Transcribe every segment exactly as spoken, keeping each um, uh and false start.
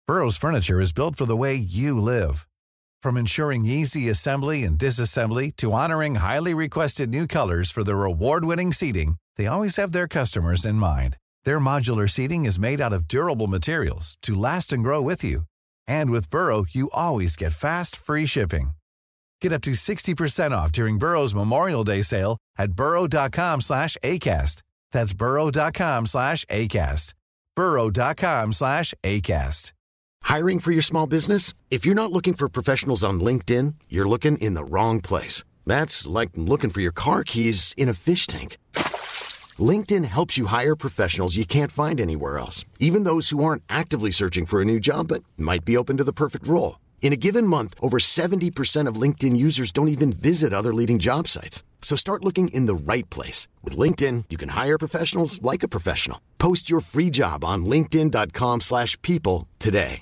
Burrow's furniture is built for the way you live. From ensuring easy assembly and disassembly to honoring highly requested new colors for their award-winning seating, they always have their customers in mind. Their modular seating is made out of durable materials to last and grow with you. And with Burrow, you always get fast, free shipping. Get up to sixty percent off during Burrow's Memorial Day sale at burrow.com slash ACAST. That's burrow.com slash ACAST. burrow.com slash ACAST. Hiring for your small business? If you're not looking for professionals on LinkedIn, you're looking in the wrong place. That's like looking for your car keys in a fish tank. LinkedIn helps you hire professionals you can't find anywhere else, even those who aren't actively searching for a new job but might be open to the perfect role. In a given month, over seventy percent of LinkedIn users don't even visit other leading job sites. So start looking in the right place. With LinkedIn, you can hire professionals like a professional. Post your free job on linkedin.com slash people today.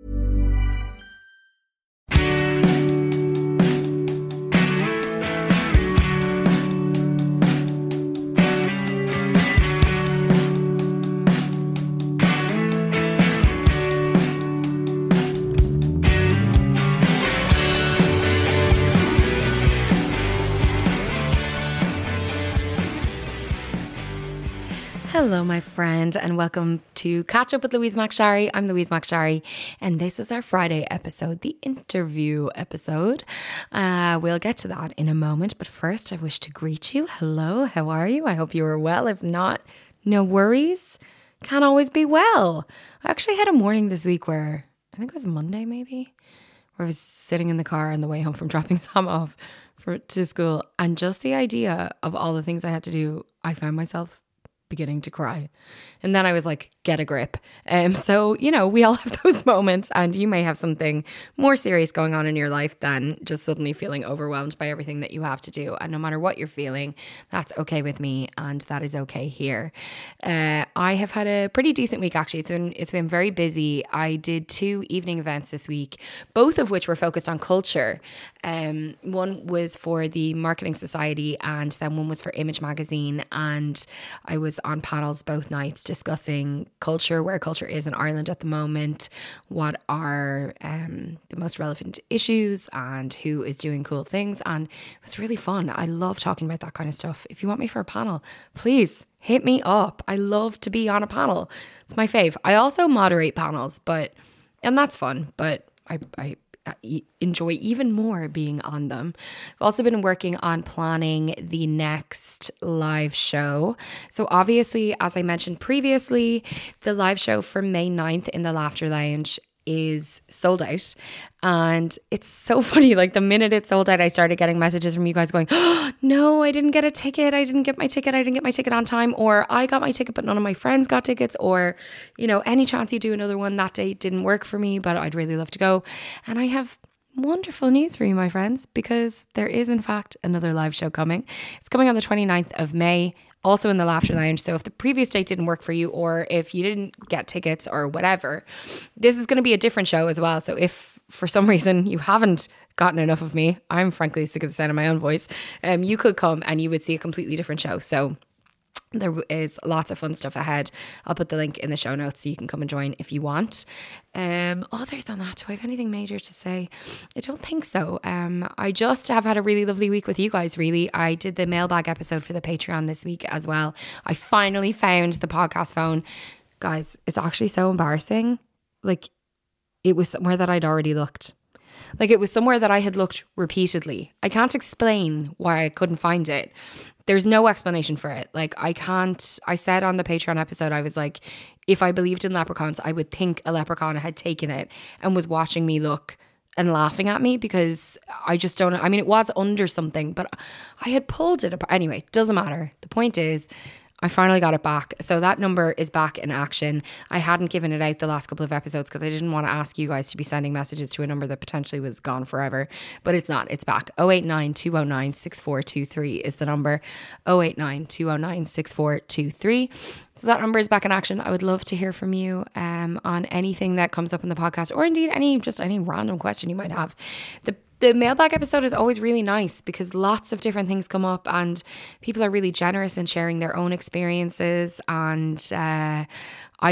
Hello, my friend, and welcome to Catch Up with Louise McSharry. I'm Louise McSharry, and this is our Friday episode, the interview episode. Uh, we'll get to that in a moment, but first I wish to greet you. Hello, how are you? I hope you are well. If not, no worries. Can't always be well. I actually had a morning this week where, I think it was Monday maybe, where I was sitting in the car on the way home from dropping Sam off for, to school, and just the idea of all the things I had to do, I found myself beginning to cry. And then I was like, get a grip. Um, so, you know, we all have those moments, and you may have something more serious going on in your life than just suddenly feeling overwhelmed by everything that you have to do. And no matter what you're feeling, that's okay with me, and that is okay here. Uh, I have had a pretty decent week, actually. It's been, it's been very busy. I did two evening events this week, both of which were focused on culture. Um, one was for the Marketing Society, and then one was for Image Magazine. And I was on panels both nights discussing culture, where culture is in Ireland at the moment, what are um, the most relevant issues, and who is doing cool things. And it was really fun. I love talking about that kind of stuff. If you want me for a panel, please hit me up. I love to be on a panel. It's my fave. I also moderate panels, but and that's fun, but I, I enjoy even more being on them. I've also been working on planning the next live show. So obviously, as I mentioned previously, the live show for May ninth in the Laughter Lounge is sold out. And it's so funny, like the minute it's sold out, I started getting messages from you guys going, oh, no, I didn't get a ticket. I didn't get my ticket. I didn't get my ticket on time. Or I got my ticket, but none of my friends got tickets. Or, you know, any chance you do another one, that date didn't work for me, but I'd really love to go. And I have wonderful news for you, my friends, because there is in fact another live show coming. It's coming on the twenty-ninth of May, also in the Laughter Lounge. So if the previous date didn't work for you, or if you didn't get tickets or whatever, this is going to be a different show as well. So if for some reason you haven't gotten enough of me, I'm frankly sick of the sound of my own voice, um, you could come and you would see a completely different show. So there is lots of fun stuff ahead. I'll put the link in the show notes so you can come and join if you want. Um, other than that, do I have anything major to say? I don't think so. Um, I just have had a really lovely week with you guys, really. I did the mailbag episode for the Patreon this week as well. I finally found the podcast phone. Guys, it's actually so embarrassing. Like, it was somewhere that I'd already looked. Like, it was somewhere that I had looked repeatedly. I can't explain why I couldn't find it. There's no explanation for it. Like, I can't, I said on the Patreon episode, I was like, if I believed in leprechauns, I would think a leprechaun had taken it and was watching me look and laughing at me, because I just don't, I mean, it was under something, but I had pulled it apart. Anyway, doesn't matter. The point is, I finally got it back. So that number is back in action. I hadn't given it out the last couple of episodes because I didn't want to ask you guys to be sending messages to a number that potentially was gone forever. But it's not. It's back. oh eight nine, two oh nine, six four two three is the number. oh eight nine, two oh nine, six four two three. So that number is back in action. I would love to hear from you um, on anything that comes up in the podcast, or indeed any just any random question you might have. The The mailbag episode is always really nice because lots of different things come up and people are really generous in sharing their own experiences. And uh, I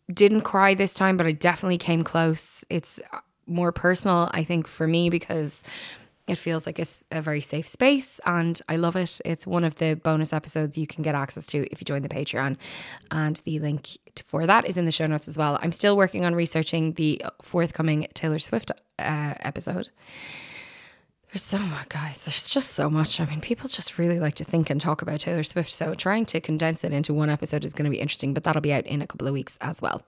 didn't cry this time, but I definitely came close. It's more personal, I think, for me, because it feels like it's a very safe space and I love it. It's one of the bonus episodes you can get access to if you join the Patreon, and the link for that is in the show notes as well. I'm still working on researching the forthcoming Taylor Swift uh, episode. There's so much, guys. There's just so much. I mean, people just really like to think and talk about Taylor Swift. So trying to condense it into one episode is going to be interesting, but that'll be out in a couple of weeks as well.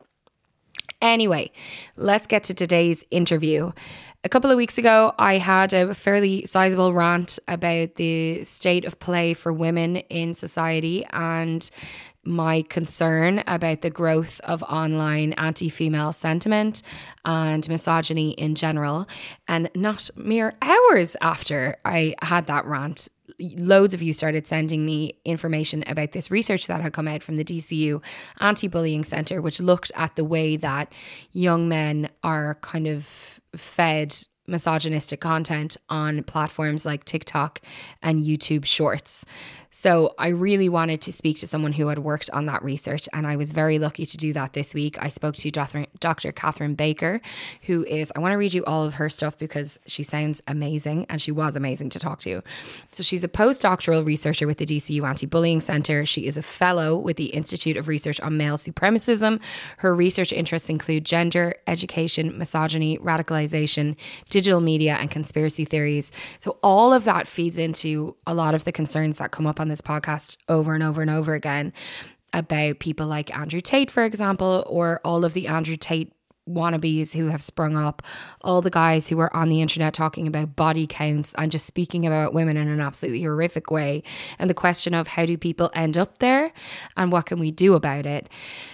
Anyway, let's get to today's interview. A couple of weeks ago, I had a fairly sizable rant about the state of play for women in society and my concern about the growth of online anti-female sentiment and misogyny in general. And not mere hours after I had that rant, loads of you started sending me information about this research that had come out from the D C U Anti-Bullying Centre, which looked at the way that young men are kind of fed misogynistic content on platforms like TikTok and YouTube Shorts. So I really wanted to speak to someone who had worked on that research, and I was very lucky to do that this week. I spoke to Doctor Catherine Baker, who is, I want to read you all of her stuff because she sounds amazing, and she was amazing to talk to. So she's a postdoctoral researcher with the D C U Anti-Bullying Centre. She is a fellow with the Institute of Research on Male Supremacism. Her research interests include gender, education, misogyny, radicalization, digital media, and conspiracy theories. So all of that feeds into a lot of the concerns that come up on this podcast over and over and over again about people like Andrew Tate, for example, or all of the Andrew Tate wannabes who have sprung up, all the guys who are on the internet talking about body counts and just speaking about women in an absolutely horrific way, and the question of how do people end up there and what can we do about it.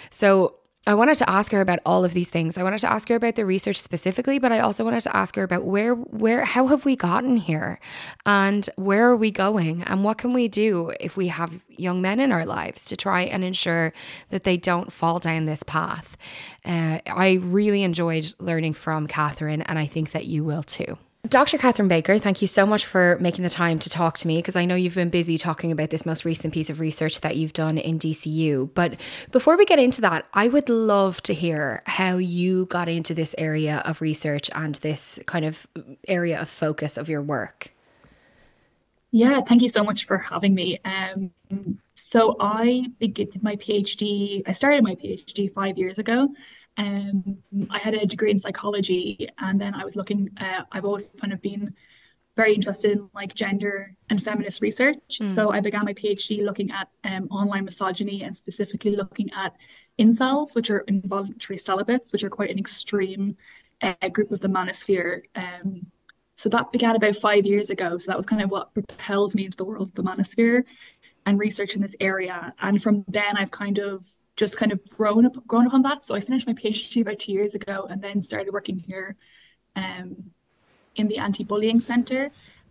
So I wanted to ask her about all of these things. I wanted to ask her about the research specifically, but I also wanted to ask her about where, where, how have we gotten here, and where are we going, and what can we do if we have young men in our lives to try and ensure that they don't fall down this path. Uh, I really enjoyed learning from Catherine, and I think that you will too. Doctor Catherine Baker, thank you so much for making the time to talk to me, because I know you've been busy talking about this most recent piece of research that you've done in D C U. But before we get into that, I would love to hear how you got into this area of research and this kind of area of focus of your work. Yeah, thank you so much for having me. Um, so I did my PhD, I started my PhD five years ago. Um, I had a degree in psychology, and then I was looking, uh, I've always kind of been very interested in like gender and feminist research. Mm. So I began my PhD looking at um, online misogyny, and specifically looking at incels, which are involuntary celibates, which are quite an extreme uh, group of the manosphere. Um, so that began about five years ago. So that was kind of what propelled me into the world of the manosphere and research in this area. And from then I've kind of just kind of grown up, grown up on that. So I finished my PhD about two years ago, and then started working here um, in the Anti-Bullying Centre.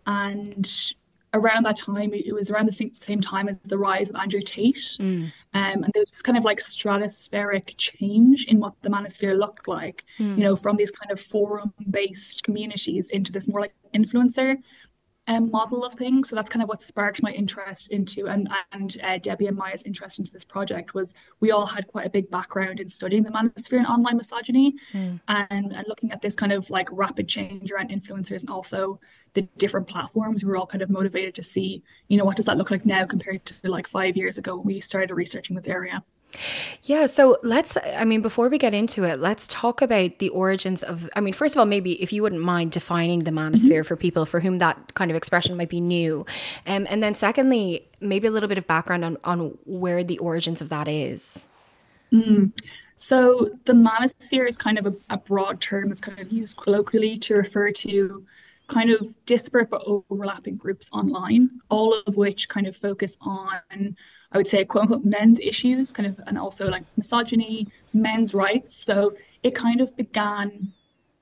And around that time, it was around the same time as the rise of Andrew Tate. Mm. Um, and there was this kind of like stratospheric change in what the manosphere looked like, mm. you know, from these kind of forum-based communities into this more like influencer Um, model of things. So that's kind of what sparked my interest into, and and uh, Debbie and Maya's interest into this project was we all had quite a big background in studying the manosphere and online misogyny, mm. and, and looking at this kind of like rapid change around influencers and also the different platforms. We were all kind of motivated to see, you know, what does that look like now compared to like five years ago when we started researching this area. Yeah, so let's, I mean, before we get into it, let's talk about the origins of, I mean, first of all, maybe if you wouldn't mind defining the manosphere mm-hmm. for people for whom that kind of expression might be new. Um, and then secondly, maybe a little bit of background on, on where the origins of that is. Mm. So the manosphere is kind of a, a broad term that's kind of used colloquially to refer to kind of disparate but overlapping groups online, all of which kind of focus on, I would say, quote unquote, men's issues, kind of, and also like misogyny, men's rights. So it kind of began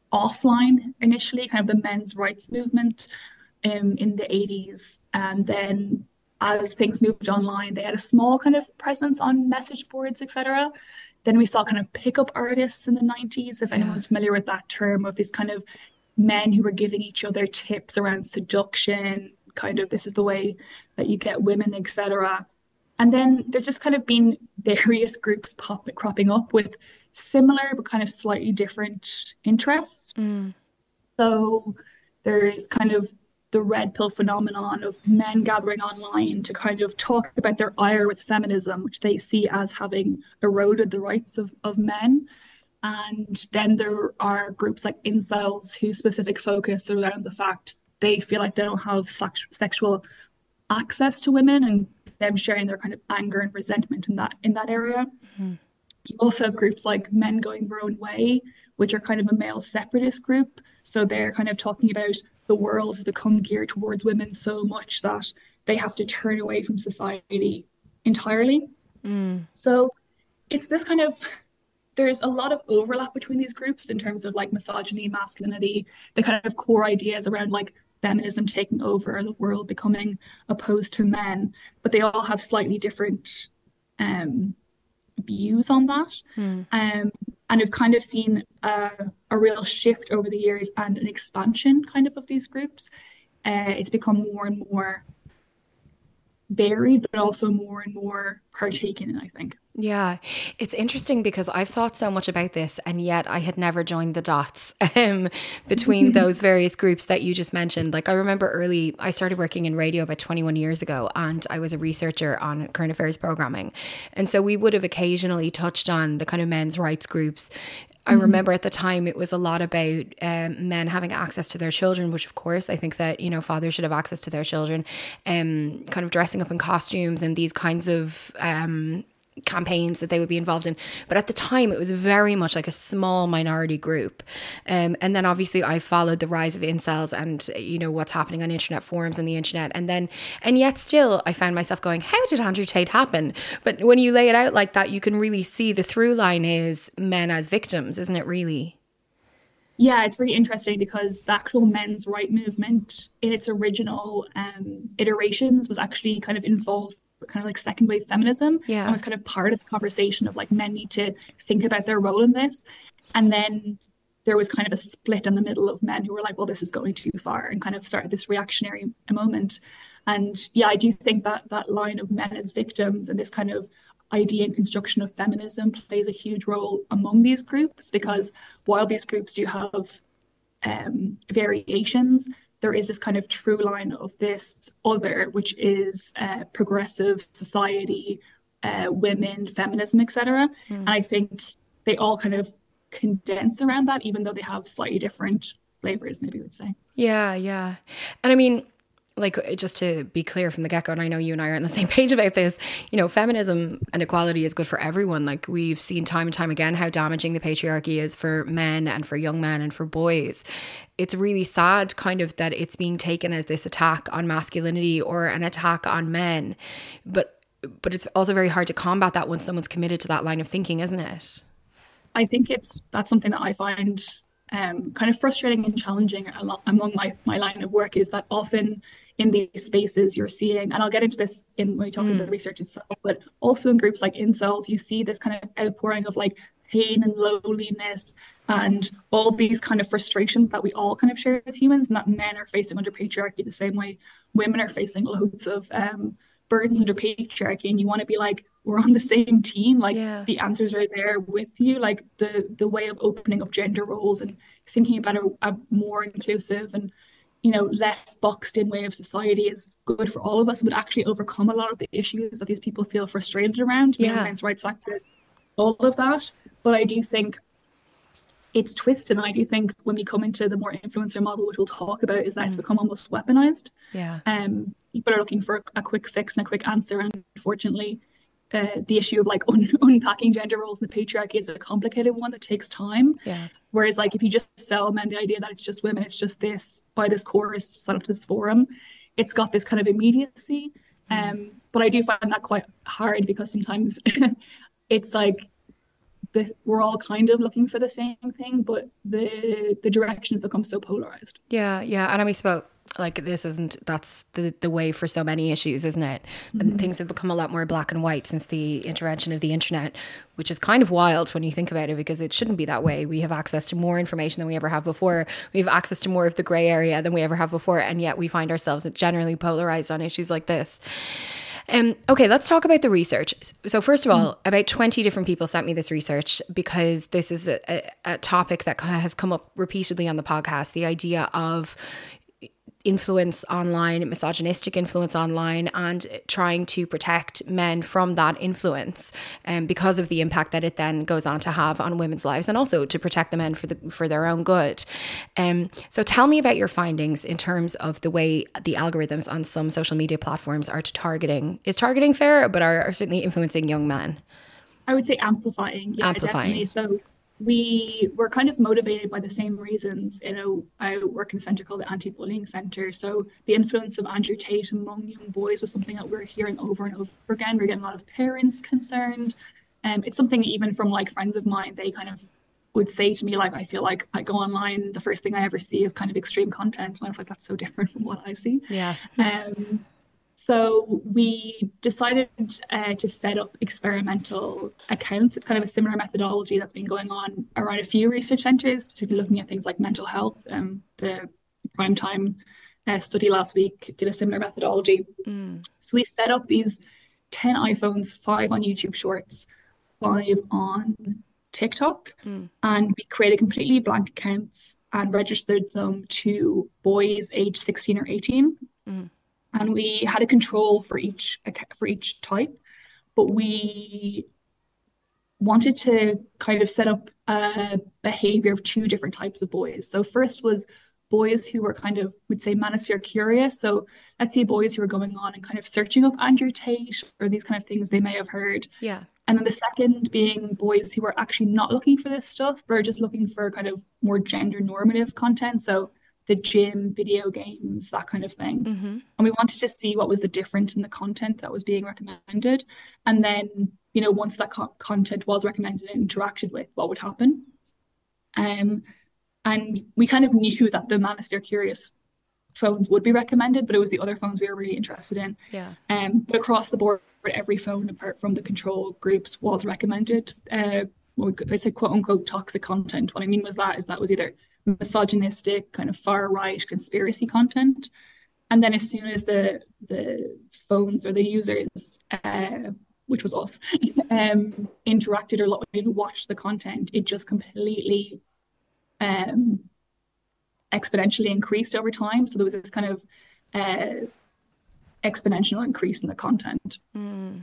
offline initially, kind of the men's rights movement um, in the eighties. And then as things moved online, they had a small kind of presence on message boards, et cetera. Then we saw kind of pickup artists in the nineties, if yeah. anyone's familiar with that term, of this kind of men who were giving each other tips around seduction, kind of this is the way that you get women, et cetera. And then there's just kind of been various groups pop, cropping up with similar but kind of slightly different interests. Mm. So there's kind of the red pill phenomenon of men gathering online to kind of talk about their ire with feminism, which they see as having eroded the rights of, of men. And then there are groups like incels whose specific focus around the fact they feel like they don't have sex- sexual access to women, and them sharing their kind of anger and resentment in that in that area. Mm-hmm. You also have groups like Men Going Their Own Way, which are kind of a male separatist group. So they're kind of talking about the world has become geared towards women so much that they have to turn away from society entirely. Mm. So it's this kind of, there's a lot of overlap between these groups in terms of like misogyny, masculinity, the kind of core ideas around like feminism taking over the world, becoming opposed to men, but they all have slightly different um, views on that. Mm. Um, and I've kind of seen uh, a real shift over the years and an expansion kind of of these groups. Uh, it's become more and more varied, but also more and more partaken in, I think. Yeah, it's interesting because I've thought so much about this, and yet I had never joined the dots um, between those various groups that you just mentioned. Like I remember early, I started working in radio about twenty-one years ago, and I was a researcher on current affairs programming. And so we would have occasionally touched on the kind of men's rights groups. I remember at the time it was a lot about um, men having access to their children, which of course I think that, you know, fathers should have access to their children, um, kind of dressing up in costumes and these kinds of um, campaigns that they would be involved in. But at the time it was very much like a small minority group. Um, and then obviously I followed the rise of incels and, you know, what's happening on internet forums and the internet. And then, and yet still I found myself going, how did Andrew Tate happen? But when you lay it out like that, you can really see the through line is men as victims, isn't it really? Yeah, it's really interesting because the actual men's right movement in its original um, iterations was actually kind of involved kind of like second wave feminism. Yeah. And was kind of part of the conversation of like men need to think about their role in this. And then there was kind of a split in the middle of men who were like, well, this is going too far, and kind of started this reactionary moment. And yeah, I do think that that line of men as victims and this kind of idea and construction of feminism plays a huge role among these groups, because while these groups do have um, variations, there is this kind of true line of this other, which is uh, progressive society, uh, women, feminism, et cetera. Mm. And I think they all kind of condense around that, even though they have slightly different flavors, maybe I would say. Yeah, yeah. And I mean, like, just to be clear from the get-go, and I know you and I are on the same page about this, you know, feminism and equality is good for everyone. Like, we've seen time and time again how damaging the patriarchy is for men and for young men and for boys. It's really sad kind of that it's being taken as this attack on masculinity or an attack on men. But but it's also very hard to combat that when someone's committed to that line of thinking, isn't it? I think it's that's something that I find um, kind of frustrating and challenging a lot among my, my line of work, is that often in these spaces you're seeing, and I'll get into this in when we talk mm. about the research itself, but also in groups like incels, you see this kind of outpouring of like pain and loneliness and all these kind of frustrations that we all kind of share as humans, and that men are facing under patriarchy the same way women are facing loads of um, burdens under patriarchy. And you want to be like, we're on the same team. Like yeah. the answers are there with you. Like the the way of opening up gender roles and thinking about a, a more inclusive and, you know, less boxed in way of society is good for all of us, but actually overcome a lot of the issues that these people feel frustrated around. Yeah. Men's rights activists, all of that. But I do think it's twisted, and I do think when we come into the more influencer model, which we'll talk about, is that mm. it's become almost weaponized. Yeah. Um, people are looking for a quick fix and a quick answer, and unfortunately, uh, the issue of like un- unpacking gender roles in the patriarchy is a complicated one that takes time. Yeah. Whereas, like, if you just sell men the idea that it's just women, it's just this by this chorus set up this forum, it's got this kind of immediacy. Mm. Um, but I do find that quite hard, because sometimes it's like the, we're all kind of looking for the same thing, but the the direction has become so polarized. Yeah, yeah. And I mean, spoke like this isn't that's the the way for so many issues, isn't it? And mm-hmm. things have become a lot more black and white since the intervention of the internet, which is kind of wild when you think about it, because it shouldn't be that way. We have access to more information than we ever have before. We have access to more of the grey area than we ever have before, and yet we find ourselves generally polarized on issues like this. Um, okay, let's talk about the research. So first of all, mm. about twenty different people sent me this research because this is a, a, a topic that has come up repeatedly on the podcast, the idea of influence online, misogynistic influence online, and trying to protect men from that influence, um, because of the impact that it then goes on to have on women's lives, and also to protect the men for the for their own good. Um, so tell me about your findings in terms of the way the algorithms on some social media platforms are targeting. Is targeting fair, but are, are certainly influencing young men? I would say amplifying. Yeah, amplifying. Definitely. So we were kind of motivated by the same reasons. You know, I work in a centre called the Anti-Bullying Centre. So the influence of Andrew Tate among young boys was something that we're hearing over and over again. We're getting a lot of parents concerned. Um, it's something even from like friends of mine, they kind of would say to me, like, I feel like I go online, the first thing I ever see is kind of extreme content. And I was like, that's so different from what I see. Yeah. Um, So we decided uh, to set up experimental accounts. It's kind of a similar methodology that's been going on around a few research centres, particularly looking at things like mental health. Um, the Primetime uh, study last week did a similar methodology. Mm. So we set up these ten iPhones, five on YouTube Shorts, five on TikTok, mm. and we created completely blank accounts and registered them to boys aged sixteen or eighteen. Mm. And we had a control for each for each type, but we wanted to kind of set up a behavior of two different types of boys. So first was boys who were kind of, we'd say, manosphere curious. So let's say boys who were going on and kind of searching up Andrew Tate or these kind of things they may have heard. Yeah. And then the second being boys who were actually not looking for this stuff, but are just looking for kind of more gender normative content. So the gym, video games, that kind of thing. Mm-hmm. And we wanted to see what was the difference in the content that was being recommended. And then, you know, once that co- content was recommended and interacted with, what would happen. Um, and we kind of knew that the Manosphere Curious phones would be recommended, but it was the other phones we were really interested in. Yeah. Um, but across the board, every phone, apart from the control groups, was recommended. Uh, I said quote unquote toxic content. What I mean was that is that was either misogynistic, kind of far right conspiracy content, and then as soon as the the phones or the users, uh, which was us, um, interacted or watched the content, it just completely um, exponentially increased over time. So there was this kind of uh, exponential increase in the content. Mm.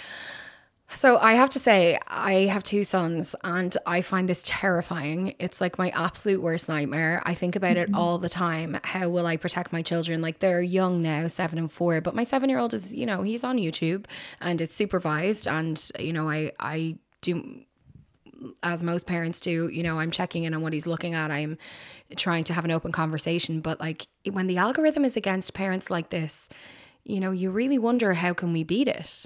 So I have to say, I have two sons and I find this terrifying. It's like my absolute worst nightmare. I think about mm-hmm. it all the time. How will I protect my children? Like, they're young now, seven and four, but my seven-year-old is, you know, he's on YouTube and it's supervised. And, you know, I, I do, as most parents do, you know, I'm checking in on what he's looking at. I'm trying to have an open conversation. But like, when the algorithm is against parents like this, you know, you really wonder, how can we beat it?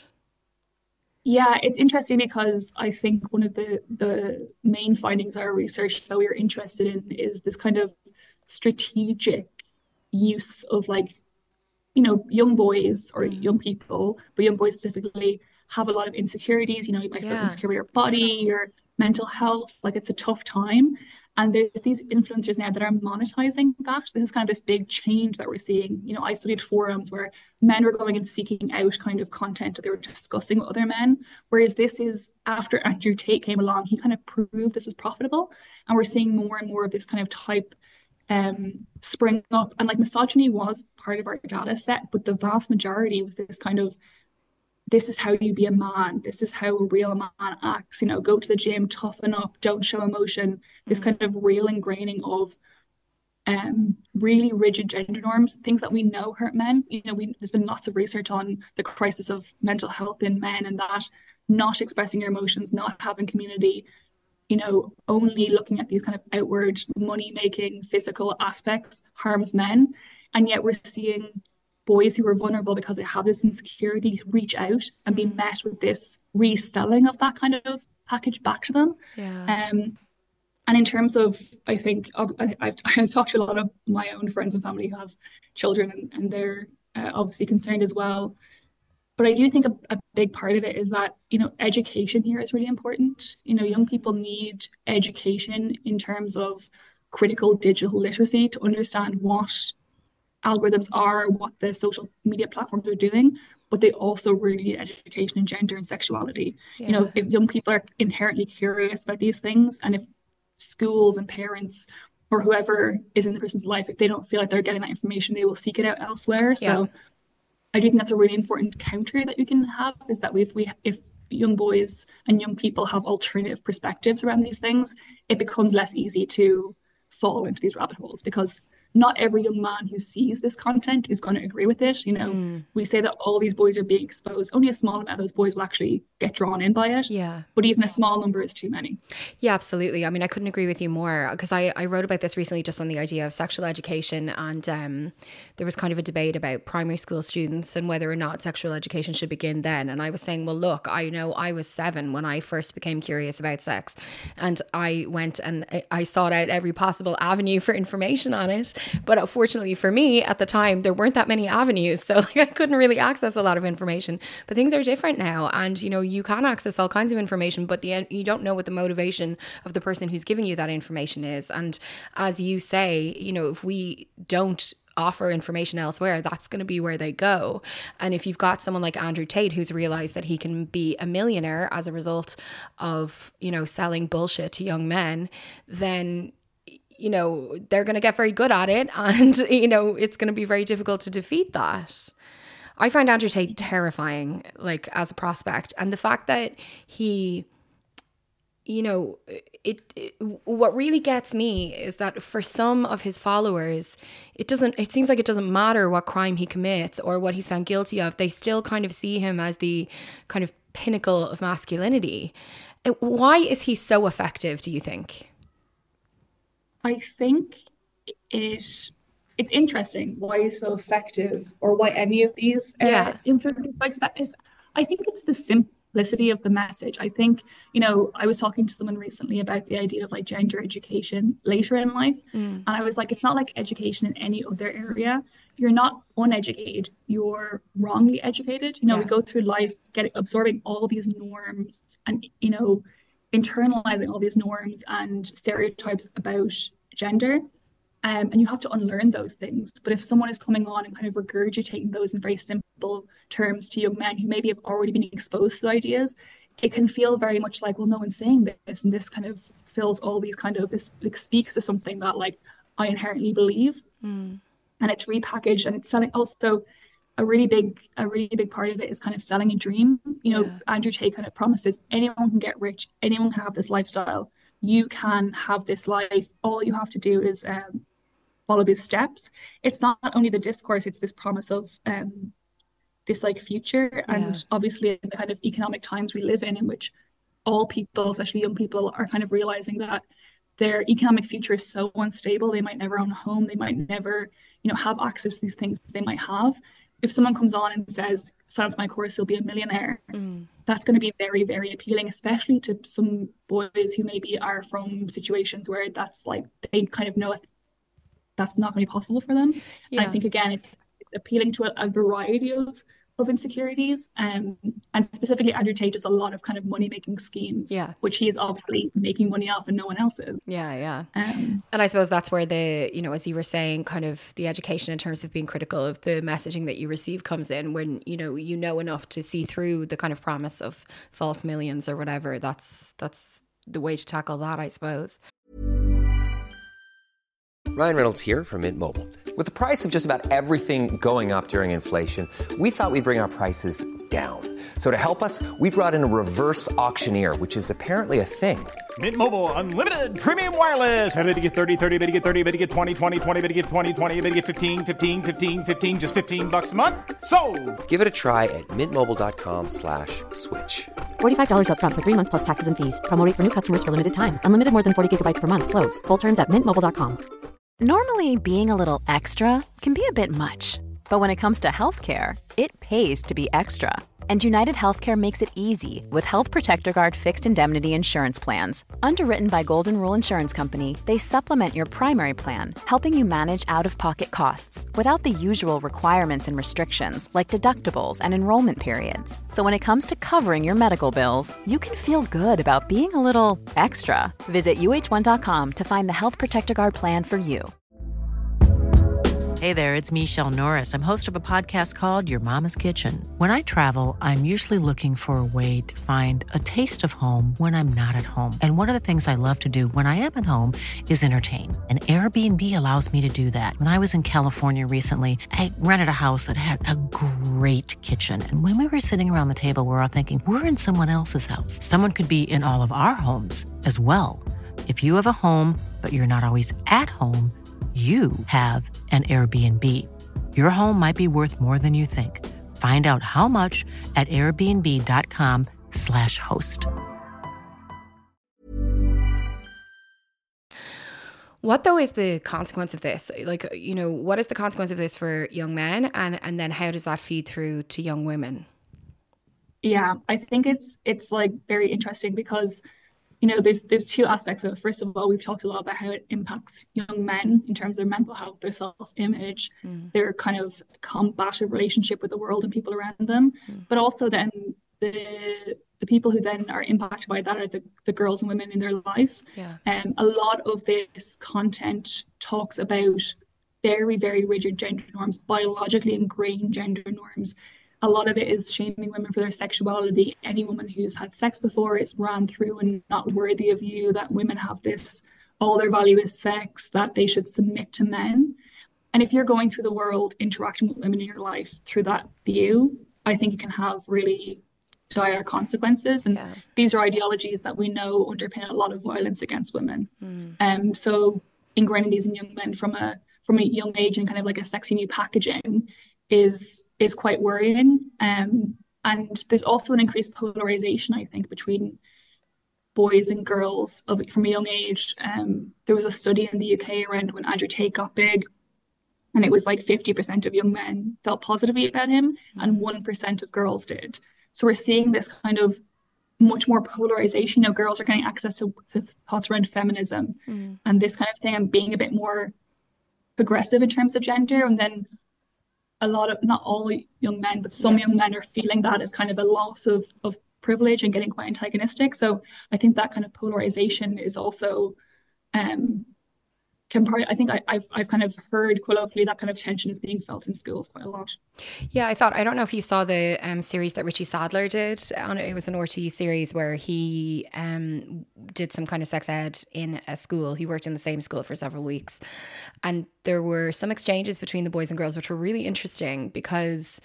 Yeah, it's interesting because I think one of the, the main findings of our research that we are interested in is this kind of strategic use of, like, you know, young boys or mm. young people, but young boys specifically have a lot of insecurities. You know, you might feel yeah. insecure with your body, your mental health, like it's a tough time. And there's these influencers now that are monetizing that. This is kind of this big change that we're seeing. You know, I studied forums where men were going and seeking out kind of content that they were discussing with other men. Whereas this is after Andrew Tate came along, he kind of proved this was profitable. And we're seeing more and more of this kind of type um, spring up. And like, misogyny was part of our data set, but the vast majority was this kind of, this is how you be a man. This is how a real man acts. You know, go to the gym, toughen up, don't show emotion. This mm. kind of real ingraining of um, really rigid gender norms, things that we know hurt men. You know, we, there's been lots of research on the crisis of mental health in men, and that not expressing your emotions, not having community, you know, only looking at these kind of outward money-making physical aspects harms men. And yet we're seeing boys who are vulnerable because they have this insecurity reach out and be met with this reselling of that kind of package back to them. Yeah. Um, and in terms of, I think, I've, I've talked to a lot of my own friends and family who have children, and, and they're uh, obviously concerned as well. But I do think a, a big part of it is that, you know, education here is really important. You know, young people need education in terms of critical digital literacy to understand what algorithms are, what the social media platforms are doing, but they also really need education in gender and sexuality. Yeah. You know, if young people are inherently curious about these things, and if schools and parents or whoever is in the person's life, if they don't feel like they're getting that information, they will seek it out elsewhere. So Yeah. I do think that's a really important counter that we can have, is that if we if young boys and young people have alternative perspectives around these things, it becomes less easy to fall into these rabbit holes, because not every young man who sees this content is going to agree with it. You know, Mm. we say that all these boys are being exposed. Only a small amount of those boys will actually get drawn in by it. Yeah. But even a small number is too many. Yeah, absolutely. I mean, I couldn't agree with you more, because I, I wrote about this recently just on the idea of sexual education, and um, there was kind of a debate about primary school students and whether or not sexual education should begin then. And I was saying, well, look, I know I was seven when I first became curious about sex, and I went and I, I sought out every possible avenue for information on it. But unfortunately for me at the time, there weren't that many avenues. So like, I couldn't really access a lot of information. But things are different now. And, you know, you can access all kinds of information, but the you don't know what the motivation of the person who's giving you that information is. And as you say, you know, if we don't offer information elsewhere, that's going to be where they go. And if you've got someone like Andrew Tate, who's realized that he can be a millionaire as a result of, you know, selling bullshit to young men, then, you know, they're going to get very good at it, and, you know, it's going to be very difficult to defeat that. I find Andrew Tate terrifying, like, as a prospect. And the fact that he, you know, it, it what really gets me is that for some of his followers, it doesn't, it seems like it doesn't matter what crime he commits or what he's found guilty of. They still kind of see him as the kind of pinnacle of masculinity. Why is he so effective, do you think? I think it it's interesting why he's so effective, or why any of these uh, Yeah. influencers are effective. I think it's the simplicity of the message. I think, you know, I was talking to someone recently about the idea of like gender education later in life. Mm. And I was like, it's not like education in any other area. You're not uneducated, you're wrongly educated. You know, we Yeah. go through life getting absorbing all these norms and, you know, internalizing all these norms and stereotypes about gender. Um, and you have to unlearn those things. But if someone is coming on and kind of regurgitating those in very simple terms to young men who maybe have already been exposed to ideas, it can feel very much like, well, no one's saying this, and this kind of fills all these kind of, this like speaks to something that like I inherently believe. Mm. And it's repackaged, and it's selling. Also, a really big, a really big part of it is kind of selling a dream. You know, Yeah. Andrew Tate kind of promises anyone can get rich, anyone can have this lifestyle. You can have this life. All you have to do is um, follow these steps. It's not only the discourse; it's this promise of um, this like future. Yeah. And obviously, in the kind of economic times we live in, in which all people, especially young people, are kind of realizing that their economic future is so unstable. They might never own a home. They might never, you know, have access to these things they might have. If someone comes on and says, sign up to my course, you'll be a millionaire, Mm. that's going to be very, very appealing, especially to some boys who maybe are from situations where that's like, they kind of know that's not going to be possible for them. And I Yeah. think, again, it's appealing to a, a variety of, of insecurities. Um, and specifically, Andrew Tate does a lot of kind of money-making schemes, Yeah. which he is obviously making money off and no one else is. Yeah, yeah. Um, And I suppose that's where the, you know, as you were saying, kind of the education in terms of being critical of the messaging that you receive comes in when, you know, you know enough to see through the kind of promise of false millions or whatever. That's that's the way to tackle that, I suppose. Ryan Reynolds here from Mint Mobile. With the price of just about everything going up during inflation, we thought we'd bring our prices down. So to help us, we brought in a reverse auctioneer, which is apparently a thing. Mint Mobile Unlimited Premium Wireless. How to get thirty, thirty, how to get thirty, how to get twenty, twenty, twenty, how to get twenty, twenty, how to get fifteen, fifteen, fifteen, fifteen, just fifteen bucks a month? Sold! Give it a try at mintmobile.com slash switch. forty-five dollars up front for three months plus taxes and fees. Promo rate for new customers for limited time. Unlimited more than forty gigabytes per month. Slows full terms at mint mobile dot com. Normally, being a little extra can be a bit much. But when it comes to healthcare, it pays to be extra. And United Healthcare makes it easy with Health Protector Guard fixed indemnity insurance plans. Underwritten by Golden Rule Insurance Company, they supplement your primary plan, helping you manage out-of-pocket costs without the usual requirements and restrictions like deductibles and enrollment periods. So when it comes to covering your medical bills, you can feel good about being a little extra. Visit U H one dot com to find the Health Protector Guard plan for you. Hey there, it's Michelle Norris. I'm host of a podcast called Your Mama's Kitchen. When I travel, I'm usually looking for a way to find a taste of home when I'm not at home. And one of the things I love to do when I am at home is entertain. And Airbnb allows me to do that. When I was in California recently, I rented a house that had a great kitchen. And when we were sitting around the table, we were all thinking, we're in someone else's house. Someone could be in all of our homes as well. If you have a home, but you're not always at home, you have an Airbnb. Your home might be worth more than you think. Find out how much at airbnb.com slash host. What though is the consequence of this? Like, you know, what is the consequence of this for young men? And, and then how does that feed through to young women? Yeah, I think it's it's like very interesting because you know, there's there's two aspects of it. First of all, we've talked a lot about how it impacts young men in terms of their mental health, their self-image, mm. their kind of combative relationship with the world and people around them. Mm. But also then the the people who then are impacted by that are the, the girls and women in their life. Yeah. Um, a lot of this content talks about very, very rigid gender norms, biologically ingrained gender norms. A lot of it is shaming women for their sexuality. Any woman who's had sex before is ran through and not worthy of you, that women have this, all their value is sex, that they should submit to men. And if you're going through the world interacting with women in your life through that view, I think it can have really dire consequences. And yeah. these are ideologies that we know underpin a lot of violence against women. Mm. Um, so ingraining these in young men from a from a young age and kind of like a sexy new packaging is is quite worrying. Um, and there's also an increased polarization, I think, between boys and girls of from a young age. Um, there was a study in the U K around when Andrew Tate got big, and it was like fifty percent of young men felt positively about him and one percent of girls did. So we're seeing this kind of much more polarization. You know, girls are getting access to, to thoughts around feminism mm. and this kind of thing, and being a bit more progressive in terms of gender. And then a lot of, not all young men, but some yeah. young men are feeling that as kind of a loss of, of privilege and getting quite antagonistic. So I think that kind of polarization is also, um, can probably, I think I, I've I've kind of heard colloquially that kind of tension is being felt in schools quite a lot. Yeah, I thought, I don't know if you saw the um, series that Richie Sadler did on it. It was an R T E series where he um, did some kind of sex ed in a school. He worked in the same school for several weeks. And there were some exchanges between the boys and girls, which were really interesting because,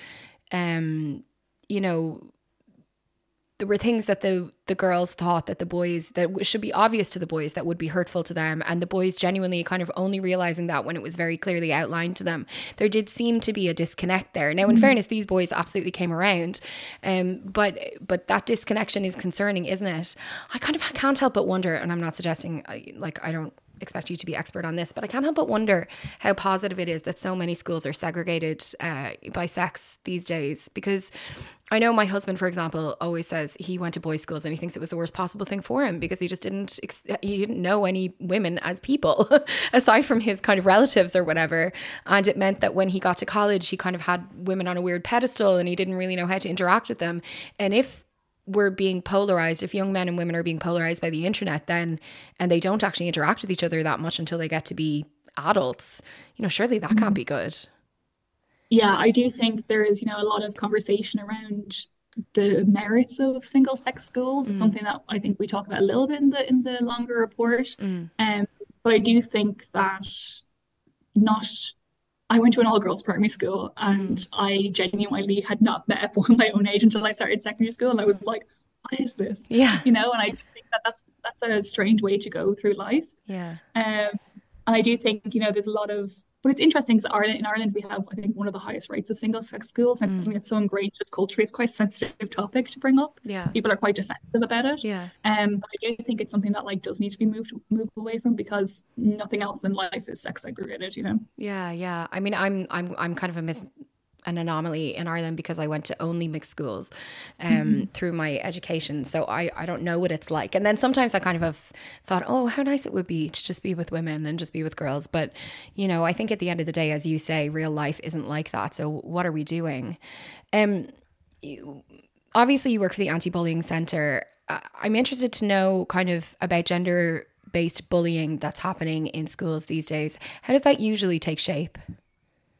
um, you know, there were things that the the girls thought that the boys, that should be obvious to the boys, that would be hurtful to them. And the boys genuinely kind of only realizing that when it was very clearly outlined to them. There did seem to be a disconnect there. Now, in mm-hmm. fairness, these boys absolutely came around. Um, but but that disconnection is concerning, isn't it? I kind of can't help but wonder, and I'm not suggesting, like, I don't expect you to be expert on this, but I can't help but wonder how positive it is that so many schools are segregated uh, by sex these days. Because I know my husband, for example, always says he went to boys' schools and he thinks it was the worst possible thing for him because he just didn't he didn't know any women as people aside from his kind of relatives or whatever. And it meant that when he got to college, he kind of had women on a weird pedestal and he didn't really know how to interact with them. And if we're being polarized, if young men and women are being polarized by the internet, then, and they don't actually interact with each other that much until they get to be adults, you know, surely that can't be good. Yeah, I do think there is, you know, a lot of conversation around the merits of single sex schools. It's mm. something that I think we talk about a little bit in the in the longer report. Mm. Um, but I do think that not, I went to an all-girls primary school and mm. I genuinely had not met a boy my own age until I started secondary school. And I was like, what is this? Yeah. You know, and I think that that's, that's a strange way to go through life. Yeah. Um, and I do think, you know, there's a lot of, but it's interesting because Ireland, in Ireland, we have, I think, one of the highest rates of single-sex schools. And mm. something that's so ingrained just culturally, it's quite a sensitive topic to bring up. Yeah. People are quite defensive about it. Yeah. Um, but I do think it's something that, like, does need to be moved moved away from because nothing else in life is sex segregated, you know? Yeah, yeah. I mean, I'm I'm I'm kind of a mis- an anomaly in Ireland because I went to only mixed schools um, mm-hmm. through my education. So I, I don't know what it's like. And then sometimes I kind of have thought, oh, how nice it would be to just be with women and just be with girls. But, you know, I think at the end of the day, as you say, real life isn't like that. So what are we doing? Um, you, obviously, you work for the Anti-Bullying Centre. Uh, I'm interested to know kind of about gender-based bullying that's happening in schools these days. How does that usually take shape?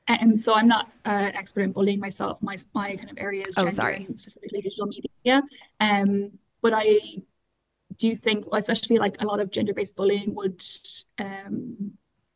Um, so I'm not uh, an expert in bullying myself. My my kind of area is Oh, gender sorry. and specifically digital media. Um, but I do think, especially like a lot of gender-based bullying would, um,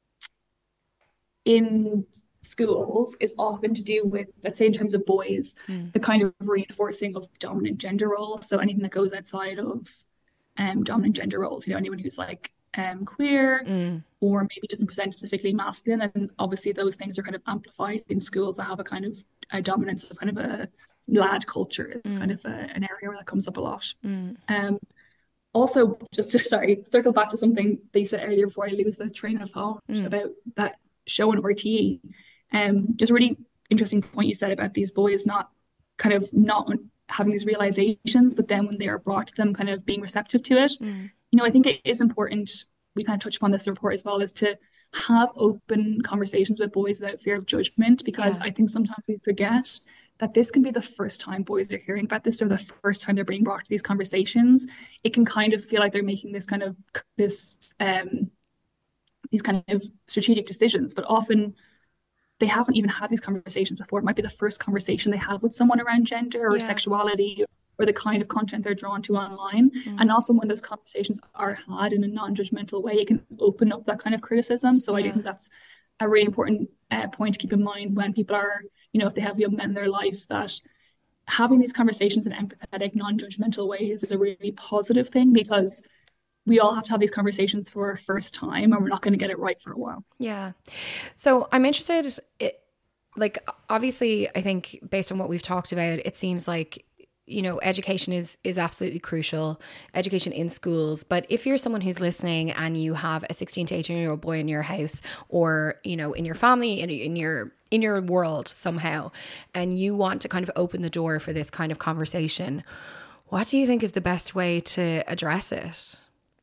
in schools, is often to do with, let's say in terms of boys, Mm. the kind of reinforcing of dominant gender roles. So anything that goes outside of um, dominant gender roles, you know, anyone who's like um, queer Mm. or maybe doesn't present specifically masculine. And obviously those things are kind of amplified in schools that have a kind of a dominance of kind of a lad culture. It's Mm. kind of a, an area where that comes up a lot. Mm. Um, also, just to, sorry, circle back to something that you said earlier before I lose the train of thought Mm. about that show on R T E. Um, there's a really interesting point you said about these boys not kind of not having these realizations, but then when they are brought to them, kind of being receptive to it. Mm. You know, I think it is important, we kind of touched upon this report as well, is to have open conversations with boys without fear of judgment, because Yeah. I think sometimes we forget that this can be the first time boys are hearing about this or the first time they're being brought to these conversations. It can kind of feel like they're making this kind of this um these kind of strategic decisions, but often they haven't even had these conversations before. It might be the first conversation they have with someone around gender or Yeah. sexuality or the kind of content they're drawn to online. Mm. And often when those conversations are had in a non-judgmental way, it can open up that kind of criticism. So I do Yeah. think that's a really important uh, point to keep in mind when people are, you know, if they have young men in their life, that having these conversations in empathetic, non-judgmental ways is a really positive thing, because we all have to have these conversations for our first time and we're not going to get it right for a while. Yeah. So I'm interested, it, like, obviously, I think based on what we've talked about, it seems like, you know, education is is absolutely crucial, education in schools. But if you're someone who's listening and you have a sixteen to eighteen year old boy in your house, or, you know, in your family, in, in your in your world somehow, and you want to kind of open the door for this kind of conversation, what do you think is the best way to address it?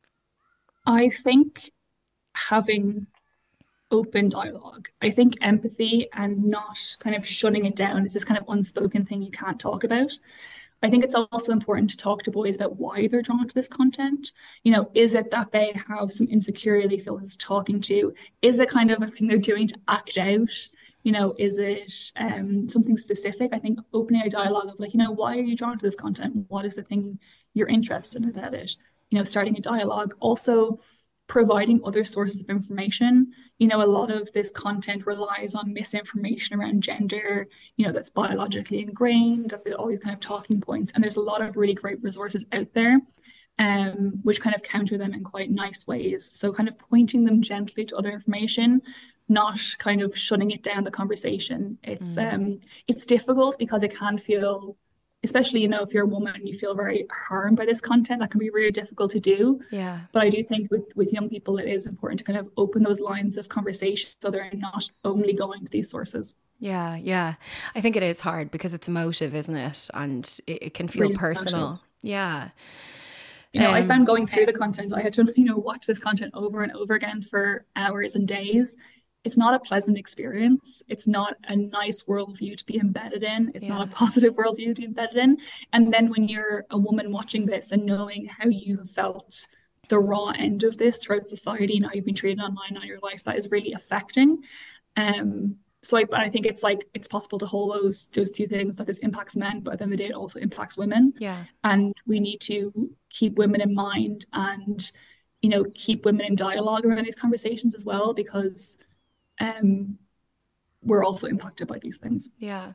I think having open dialogue, I think empathy and not kind of shutting it down is this kind of unspoken thing you can't talk about. I think it's also important to talk to boys about why they're drawn to this content. You know, is it that they have some insecurity they feel is talking to? Is it kind of a thing they're doing to act out? You know, is it um, something specific? I think opening a dialogue of like, you know, why are you drawn to this content? What is the thing you're interested in about it? You know, starting a dialogue. Also, providing other sources of information. You know, a lot of this content relies on misinformation around gender, you know, that's biologically ingrained, that all these kind of talking points. And there's a lot of really great resources out there, um, which kind of counter them in quite nice ways. So kind of pointing them gently to other information, not kind of shutting it down the conversation. It's mm. um it's difficult because it can feel, especially, you know, if you're a woman and you feel very harmed by this content, that can be really difficult to do. Yeah. But I do think with, with young people, it is important to kind of open those lines of conversation so they're not only going to these sources. Yeah, yeah. I think it is hard because it's emotive, isn't it? And it, it can feel Really personal. emotive. Yeah. You know, um, I found going through the content, I had to, you know, watch this content over and over again for hours and days. It's not a pleasant experience. It's not a nice worldview to be embedded in. It's Yeah. not a positive worldview to be embedded in. And then when you're a woman watching this and knowing how you have felt the raw end of this throughout society and how you've been treated online all your life, that is really affecting. Um, so I, I think it's like, it's possible to hold those those two things, that this impacts men, but at the end of the day, it also impacts women. Yeah. And we need to keep women in mind and, you know, keep women in dialogue around these conversations as well, because um, we're also impacted by these things. Yeah.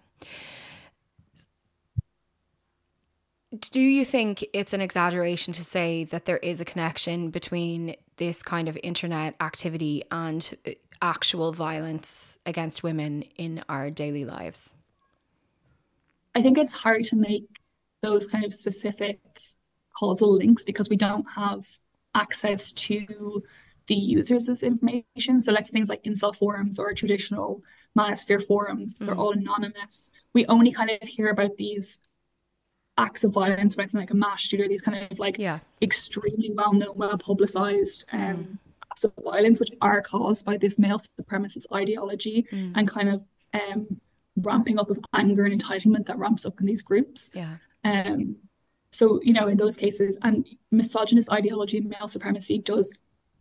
Do you think it's an exaggeration to say that there is a connection between this kind of internet activity and actual violence against women in our daily lives? I think it's hard to make those kind of specific causal links because we don't have access to the users of this information. So let's things like incel forums or traditional manosphere forums, they're mm. all anonymous. We only kind of hear about these acts of violence when it's like a mass shooter, these kind of like yeah. extremely well-known, well-publicized um, mm. acts of violence, which are caused by this male supremacist ideology mm. and kind of um, ramping up of anger and entitlement that ramps up in these groups. Yeah. Um. So, you know, in those cases, and misogynist ideology, male supremacy does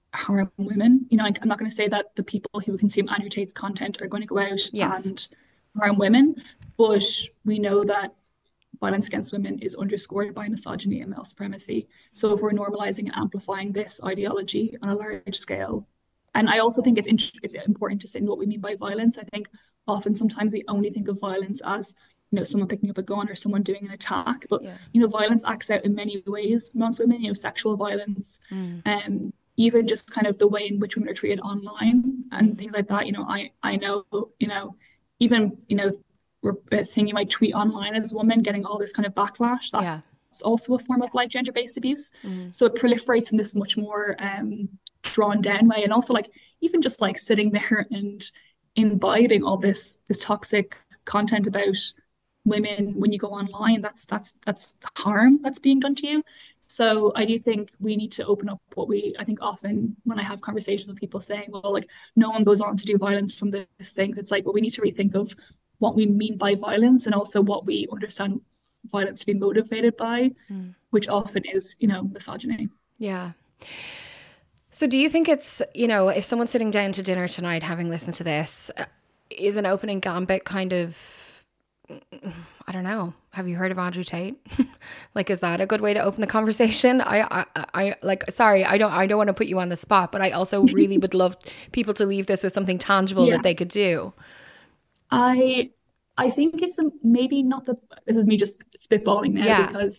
harm women. You know, I'm not going to say that the people who consume Andrew Tate's content are going to go out Yes. and harm women, but we know that violence against women is underscored by misogyny and male supremacy. So if we're normalizing and amplifying this ideology on a large scale, and I also think it's, int- it's important to say what we mean by violence. I think often sometimes we only think of violence as, you know, someone picking up a gun or someone doing an attack, but Yeah. you know, violence acts out in many ways amongst women. You know, sexual violence, Mm. um, even just kind of the way in which women are treated online and things like that. You know, I I know, you know, even you know, a thing you might tweet online as a woman, getting all this kind of backlash. That's Yeah. also a form of like gender-based abuse. Mm. So it proliferates in this much more um drawn down way, and also like even just like sitting there and imbibing all this this toxic content about women when you go online, that's that's that's harm that's being done to you. So I do think we need to open up what we, I think often when I have conversations with people saying, well, like no one goes on to do violence from this thing, it's like, well, we need to rethink of what we mean by violence and also what we understand violence to be motivated by, Mm. which often is, you know, misogyny. Yeah. So do you think it's, you know, if someone's sitting down to dinner tonight having listened to this, uh, is an opening gambit kind of, I don't know, have you heard of Andrew Tate? Like, is that a good way to open the conversation? I, I, I like, sorry, I don't, I don't want to put you on the spot, but I also really would love people to leave this with something tangible Yeah. that they could do. I I think it's a, maybe not the, this is me just spitballing now Yeah. because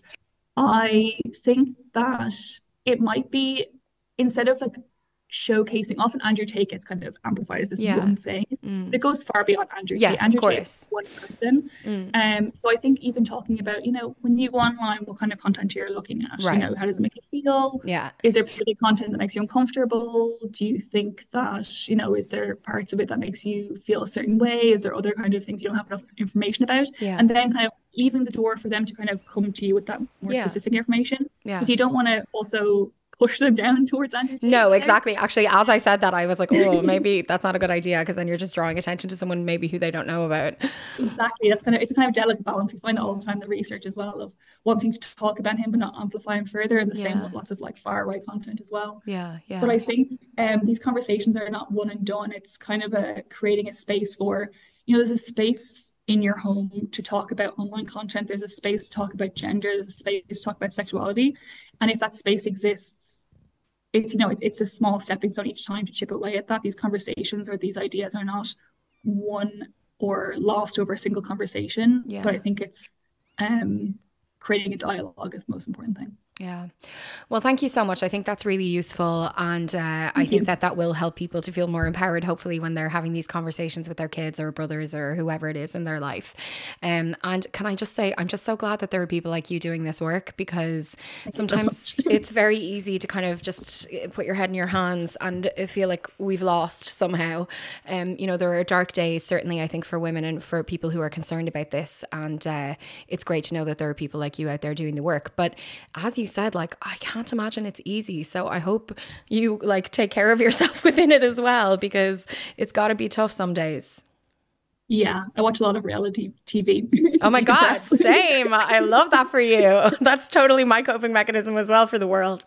I think that it might be, instead of like showcasing, often Andrew Tate gets kind of amplified as this Yeah. one thing. Mm. It goes far beyond Andrew Yes, Tate. of Andrew Tate course. is one person. Mm. Um, so I think even talking about, you know, when you go online, what kind of content you're looking at, Right. you know, how does it make you feel? Yeah. Is there particular content that makes you uncomfortable? Do you think that, you know, is there parts of it that makes you feel a certain way? Is there other kind of things you don't have enough information about? Yeah. And then kind of leaving the door for them to kind of come to you with that more Yeah. specific information. Yeah. Because you don't want to also push them down towards Andrew Tate. No, you know? exactly. Actually, as I said that, I was like, oh, maybe that's not a good idea, because then you're just drawing attention to someone maybe who they don't know about. Exactly. That's kind of, it's a kind of delicate balance. You find that all the time in the research as well, of wanting to talk about him but not amplify him further, and the same Yeah. with lots of like far right content as well. Yeah, yeah. But I think um, these conversations are not one and done. It's kind of a creating a space for, you know, there's a space in your home to talk about online content. There's a space to talk about gender. There's a space to talk about sexuality. And if that space exists, it's, you know, it's, it's a small stepping stone each time to chip away at that. These conversations or these ideas are not won or lost over a single conversation. Yeah. But I think it's um, creating a dialogue is the most important thing. Yeah. Well, thank you so much. I think that's really useful. And uh, I think that that will help people to feel more empowered, hopefully, when they're having these conversations with their kids or brothers or whoever it is in their life. Um, and can I just say, I'm just so glad that there are people like you doing this work, because sometimes it's very easy to kind of just put your head in your hands and feel like we've lost somehow. Um, you know, there are dark days, certainly, I think, for women and for people who are concerned about this. And uh, it's great to know that there are people like you out there doing the work. But as you said, like, I can't imagine it's easy. So I hope you like take care of yourself within it as well, because it's got to be tough some days. Yeah, I watch a lot of reality T V. Oh my God, same. I love that for you. That's totally my coping mechanism as well for the world.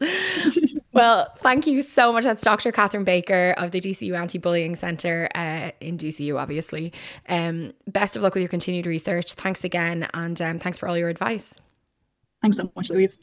Well, thank you so much. That's Doctor Catherine Baker of the D C U Anti-Bullying Centre uh, in D C U, obviously. Um, best of luck with your continued research. Thanks again. And um, thanks for all your advice. Thanks so much, Louise.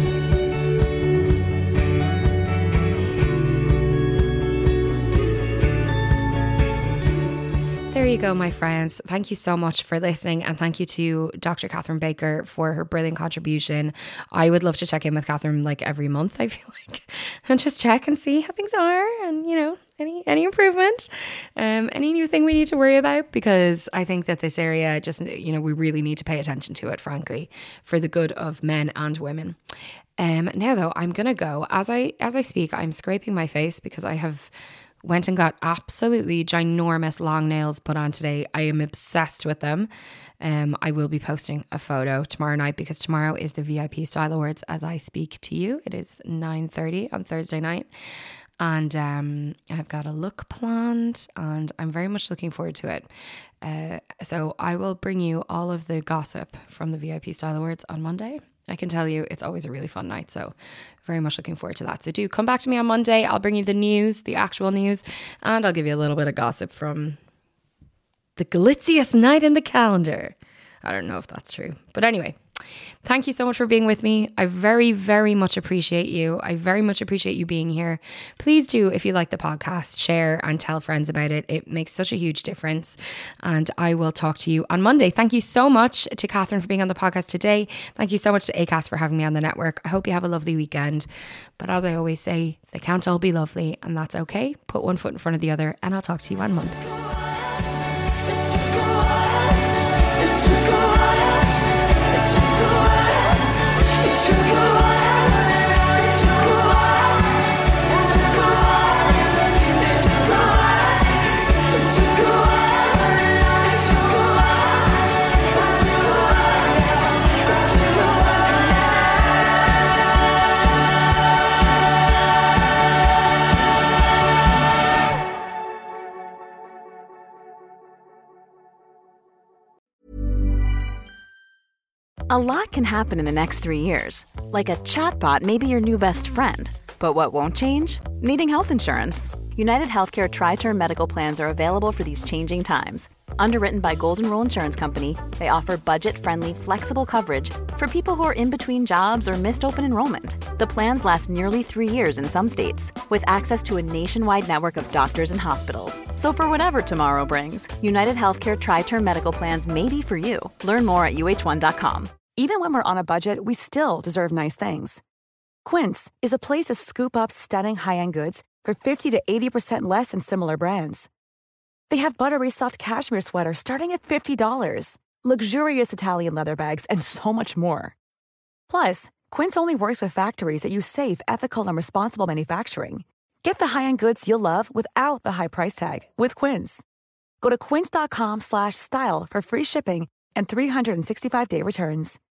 There you go, my friends. Thank you so much for listening, and thank you to Doctor Catherine Baker for her brilliant contribution. I would love to check in with Catherine like every month, I feel like, and just check and see how things are, and you know, any any improvement, um, any new thing we need to worry about, because I think that this area just, you know, we really need to pay attention to it, frankly, for the good of men and women. Um, now though, I'm gonna go. As I as I speak, I'm scraping my face because I have went and got absolutely ginormous long nails put on today. I am obsessed with them. Um, I will be posting a photo tomorrow night, because tomorrow is the V I P Style Awards as I speak to you. It is nine thirty on Thursday night. And um, I've got a look planned, and I'm very much looking forward to it. Uh, so I will bring you all of the gossip from the V I P Style Awards on Monday. I can tell you it's always a really fun night. So very much looking forward to that. So do come back to me on Monday. I'll bring you the news, the actual news, and I'll give you a little bit of gossip from the glitziest night in the calendar. I don't know if that's true. But anyway, thank you so much for being with me. I very, very much appreciate you. I very much appreciate you being here. Please do, if you like the podcast, share and tell friends about it. It makes such a huge difference. And I will talk to you on Monday. Thank you so much to Catherine for being on the podcast today. Thank you so much to Acast for having me on the network. I hope you have a lovely weekend. But as I always say, they can't all be lovely, and that's okay. Put one foot in front of the other, and I'll talk to you on Monday. A lot can happen in the next three years. Like a chatbot may be your new best friend. But what won't change? Needing health insurance. United Healthcare Tri-Term Medical Plans are available for these changing times. Underwritten by Golden Rule Insurance Company, they offer budget-friendly, flexible coverage for people who are in between jobs or missed open enrollment. The plans last nearly three years in some states, with access to a nationwide network of doctors and hospitals. So for whatever tomorrow brings, United Healthcare Tri-Term Medical Plans may be for you. Learn more at U H one dot com. Even when we're on a budget, we still deserve nice things. Quince is a place to scoop up stunning high-end goods for fifty to eighty percent less than similar brands. They have buttery soft cashmere sweaters starting at fifty dollars, luxurious Italian leather bags, and so much more. Plus, Quince only works with factories that use safe, ethical, and responsible manufacturing. Get the high-end goods you'll love without the high price tag with Quince. Go to quince dot com slash style for free shipping and three sixty-five day returns.